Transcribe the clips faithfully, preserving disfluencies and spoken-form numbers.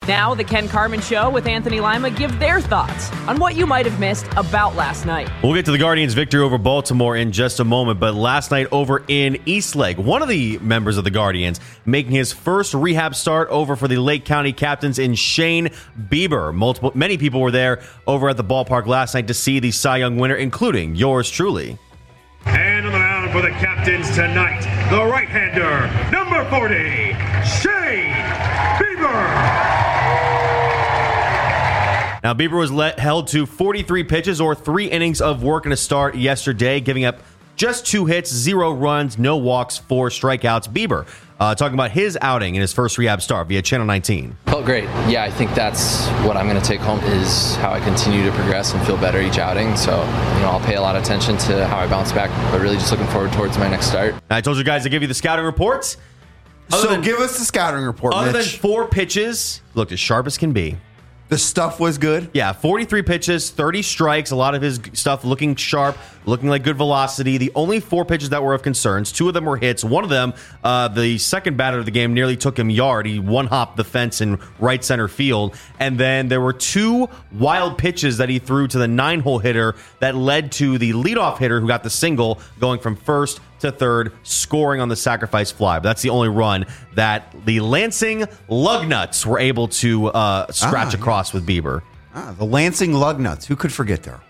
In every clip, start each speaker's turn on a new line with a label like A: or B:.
A: Now, the Ken Carman Show with Anthony Lima give their thoughts on what you might have missed about last night.
B: We'll get to the Guardians' victory over Baltimore in just a moment, but last night over in Eastlake, one of the members of the Guardians making his first rehab start over for the Lake County Captains in Shane Bieber. Multiple, many people were there over at the ballpark last night to see the Cy Young winner, including yours truly.
C: And on the mound for the Captains tonight, the right-hander, number forty, Shane Bieber.
B: Now, Bieber was let, held to forty-three pitches or three innings of work in a start yesterday, giving up just two hits, zero runs, no walks, four strikeouts. Bieber uh, talking about his outing in his first rehab start via Channel nineteen.
D: Felt great. Yeah, I think that's what I'm going to take home is how I continue to progress and feel better each outing. So, you know, I'll pay a lot of attention to how I bounce back, but really just looking forward towards my next start.
B: I told you guys to give you the scouting reports.
E: Other so than, give us the scouting report,
B: Other
E: Mitch.
B: than four pitches, looked as sharp as can be.
E: The stuff was good?
B: Yeah, forty-three pitches, thirty strikes, a lot of his stuff looking sharp, looking like good velocity. The only four pitches that were of concerns, two of them were hits. One of them, uh, the second batter of the game, nearly took him yard. He one-hopped the fence in right center field. And then there were two wild pitches that he threw to the nine-hole hitter that led to the leadoff hitter who got the single going from first to third, scoring on the sacrifice fly. But that's the only run that the Lansing Lugnuts were able to uh, scratch ah, across yeah. with Bieber.
E: Ah, the Lansing Lugnuts. Who could forget there?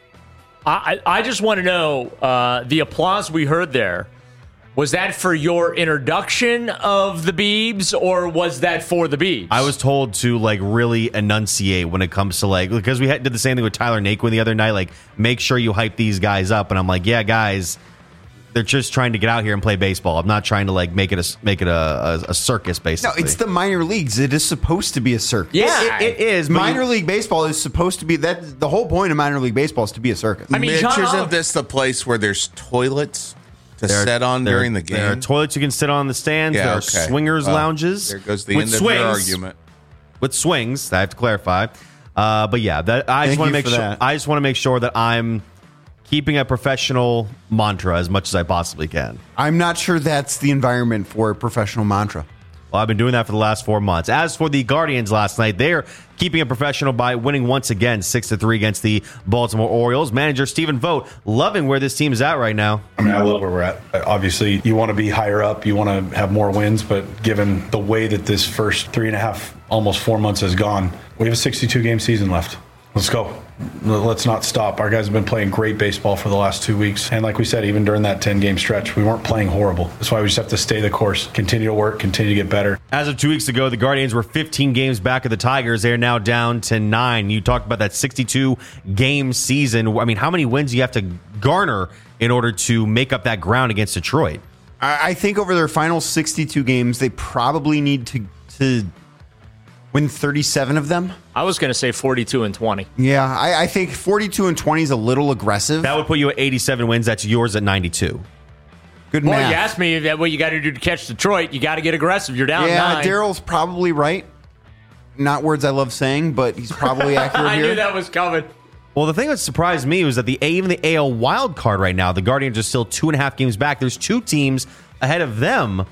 F: I, I just want to know, uh, the applause we heard there, was that for your introduction of the Biebs, or was that for the Biebs?
B: I was told to like really enunciate when it comes to like, because we had, did the same thing with Tyler Naquin the other night, like make sure you hype these guys up. And I'm like, yeah, guys, they're just trying to get out here and play baseball. I'm not trying to like make it a make it a, a, a circus, basically.
E: No, it's the minor leagues. It is supposed to be a circus.
B: Yeah, it, it is.
E: Minor you, league baseball is supposed to be that. The whole point of minor league baseball is to be a circus.
G: I mean, Mitch, isn't this the place where there's toilets to
B: there,
G: sit on
B: there,
G: during the game?
B: There are toilets you can sit on in the stands.
G: Yeah,
B: there are
G: okay.
B: swingers
G: well,
B: lounges.
G: There goes the
B: with
G: end of
B: swings,
G: your argument.
B: With swings, I have to clarify. Uh, but yeah, that, I just want to make sure. That. I just want to make sure that I'm keeping a professional mantra as much as I possibly can.
E: I'm not sure that's the environment for a professional mantra.
B: Well, I've been doing that for the last four months. As for the Guardians last night, they're keeping it professional by winning once again six to three against the Baltimore Orioles. Manager Stephen Vogt loving where this team is at right now.
H: I mean, I love where we're at. Obviously, you want to be higher up. You want to have more wins. But given the way that this first three and a half, almost four months has gone, we have a sixty-two game season left. Let's go. Let's not stop. Our guys have been playing great baseball for the last two weeks. And like we said, even during that ten-game stretch, we weren't playing horrible. That's why we just have to stay the course, continue to work, continue to get better.
B: As of two weeks ago, the Guardians were fifteen games back of the Tigers. They are now down to nine. You talked about that sixty-two game season. I mean, how many wins do you have to garner in order to make up that ground against Detroit?
E: I think over their final sixty-two games, they probably need to to win thirty-seven of them.
F: I was going to say forty-two and twenty.
E: Yeah, I, I think forty-two and twenty is a little aggressive.
B: That would put you at eighty-seven wins. That's yours at ninety-two.
E: Good
F: well,
E: math.
F: You asked me that what you got to do to catch Detroit. You got to get aggressive. You're down
E: yeah,
F: nine.
E: Daryl's probably right. Not words I love saying, but he's probably accurate
F: I
E: here.
F: I knew that was coming.
B: Well, the thing that surprised me was that the even the A L wild card right now, the Guardians are still two and a half games back. There's two teams ahead of them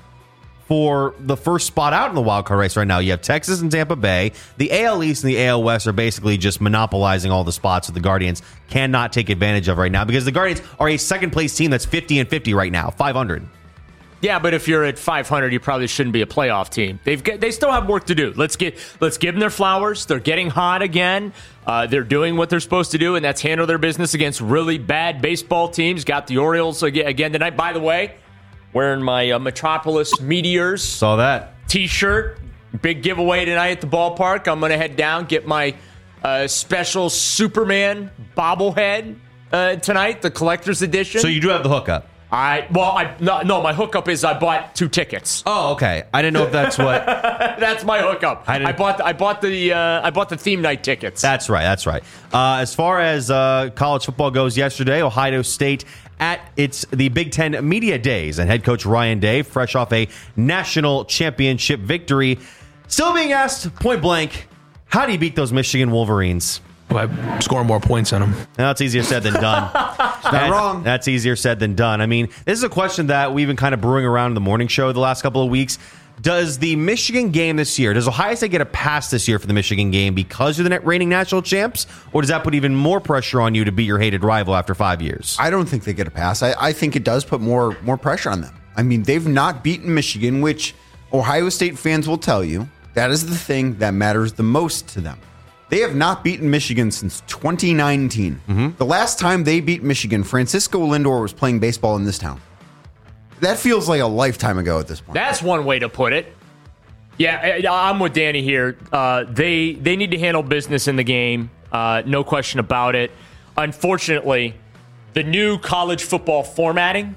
B: for the first spot out in the wild card race right now. You have Texas and Tampa Bay. The A L East and the A L West are basically just monopolizing all the spots that the Guardians cannot take advantage of right now because the Guardians are a second place team that's fifty and fifty right now, five hundred.
F: Yeah, but if you're at five hundred, you probably shouldn't be a playoff team. They've got, they still have work to do. Let's get let's give them their flowers. They're getting hot again. Uh, they're doing what they're supposed to do, and that's handle their business against really bad baseball teams. Got the Orioles again tonight. By the way, wearing my uh, Metropolis Meteors
B: saw that
F: T-shirt. Big giveaway tonight at the ballpark. I'm gonna head down, get my uh, special Superman bobblehead uh, tonight, the collector's edition.
B: So you do have the hookup.
F: I well, I no, no, my hookup is I bought two tickets.
B: Oh, okay. I didn't know if that's what.
F: That's my hookup. I, I bought I bought the uh, I bought the theme night tickets.
B: That's right. That's right. Uh, as far as uh, college football goes, yesterday Ohio State at its the Big Ten Media Days, and head coach Ryan Day, fresh off a national championship victory, still being asked point blank, how do you beat those Michigan Wolverines?
I: By scoring more points on them.
B: That's easier said than done.
E: Not that, wrong.
B: That's easier said than done. I mean, this is a question that we've been kind of brewing around in the morning show the last couple of weeks. Does the Michigan game this year, does Ohio State get a pass this year for the Michigan game because you're the reigning national champs, or does that put even more pressure on you to beat your hated rival after five years?
E: I don't think they get a pass. I, I think it does put more more pressure on them. I mean, they've not beaten Michigan, which Ohio State fans will tell you that is the thing that matters the most to them. They have not beaten Michigan since twenty nineteen. Mm-hmm. The last time they beat Michigan, Francisco Lindor was playing baseball in this town. That feels like a lifetime ago at this point.
F: That's one way to put it. Yeah, I'm with Danny here. Uh, they they need to handle business in the game. Uh, no question about it. Unfortunately, the new college football formatting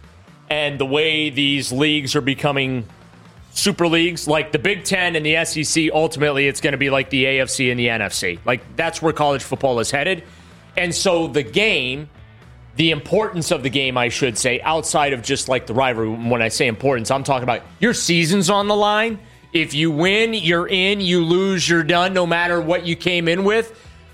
F: and the way these leagues are becoming super leagues, like the Big Ten and the S E C, ultimately it's going to be like the A F C and the N F C. Like, that's where college football is headed. And so the game, the importance of the game, I should say, outside of just like the rivalry, when I say importance, I'm talking about your season's on the line. If you win, you're in. You lose, you're done, no matter what you came in with.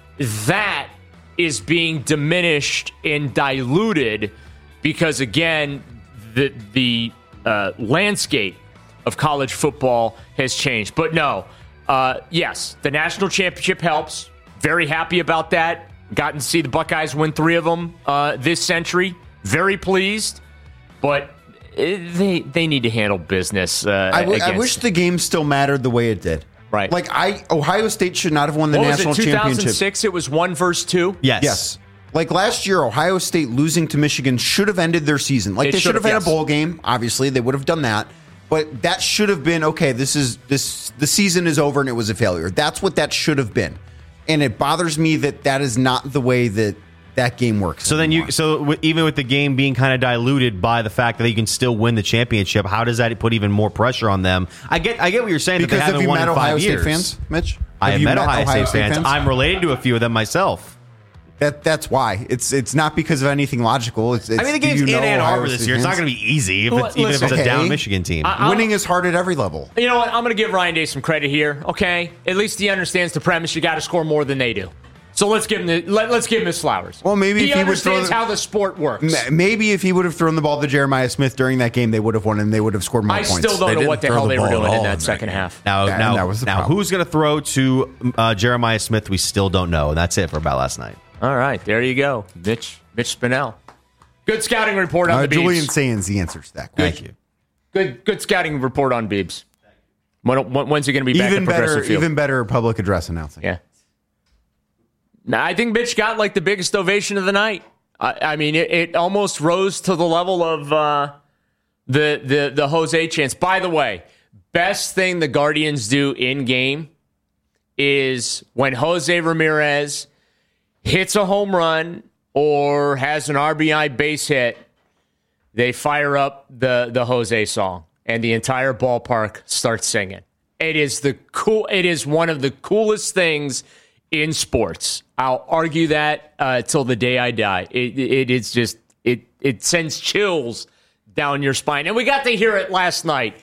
F: That is being diminished and diluted because, again, the, the uh, landscape of college football has changed. But no, uh, yes, the national championship helps. Very happy about that. Gotten to see the Buckeyes win three of them uh, this century. Very pleased. But they they need to handle business. Uh,
E: I, w- I wish the game still mattered the way it did.
F: Right.
E: Like, I Ohio State should not have won the
F: what
E: national
F: was it, two thousand six,
E: championship.
F: It was one versus two?
B: Yes.
E: Yes. Like last year, Ohio State losing to Michigan should have ended their season. Like,
F: It
E: they should have
F: should've,
E: had
F: yes.
E: a bowl game. Obviously, they would have done that. But that should have been, okay, this is this the season is over and it was a failure. That's what that should have been. And it bothers me that that is not the way that that game works.
B: So
E: anymore.
B: then you, so w- even with the game being kind of diluted by the fact that you can still win the championship, how does that put even more pressure on them? I get, I get what you're saying.
E: Because
B: that they
E: have
B: haven't
E: you
B: won
E: met
B: in
E: Ohio
B: five
E: State
B: years.
E: fans, Mitch?
B: I have
E: you
B: met Ohio, State, fans.
E: fans.
B: I'm related to a few of them myself.
E: That that's why it's it's not because of anything logical. It's, it's
B: I mean, the
E: do
B: game's
E: you
B: in
E: know
B: Ann
E: Ohio
B: Arbor this
E: State
B: year. It's not
E: fans?
B: going to be easy, if
F: Well,
B: it's, even if
F: listen,
B: it's a down
E: okay.
B: Michigan team.
F: I-
E: Winning is hard at every level.
F: You know what? I'm going to give Ryan Day some credit here, okay? At least he understands the premise. You got to score more than they do. So let's give him the, let, let's give him his flowers.
E: Well, maybe
F: he
E: if he would throw
F: understands
E: the-
F: how the sport works.
E: Ma- Maybe if he would have thrown the ball to Jeremiah Smith during that game, they would have won and they would have scored more
F: I
E: points.
F: still don't
G: They
F: know
G: didn't
F: what the
G: throw
F: hell
G: the
F: they were
G: ball at
F: doing in
G: all
F: that
G: in that
F: second
G: game.
F: half.
B: Now,
E: That-
B: now,
E: that was the
B: now,
E: problem.
B: who's going to throw to uh, Jeremiah Smith? We still don't know. And that's it for about last night.
F: All right, there you go, Mitch Mitch Spinell. Good scouting report on
E: Uh,
F: the Beebs.
E: Julian Sands, the answer to that question.
B: Thank you.
F: Good good scouting report on Beebs. When, when, when's he going to be back
E: Even
F: at
E: better,
F: Progressive Field?
E: even better public address announcing.
F: Yeah. Now, I think Mitch got like the biggest ovation of the night. I, I mean, it, it almost rose to the level of uh, the the the Jose chance. By the way, best thing the Guardians do in game is when Jose Ramirez hits a home run or has an R B I base hit, they fire up the the Jose song and the entire ballpark starts singing. It is the cool. It is one of the coolest things in sports. I'll argue that uh, till the day I die. It, it is just it it sends chills down your spine, and we got to hear it last night.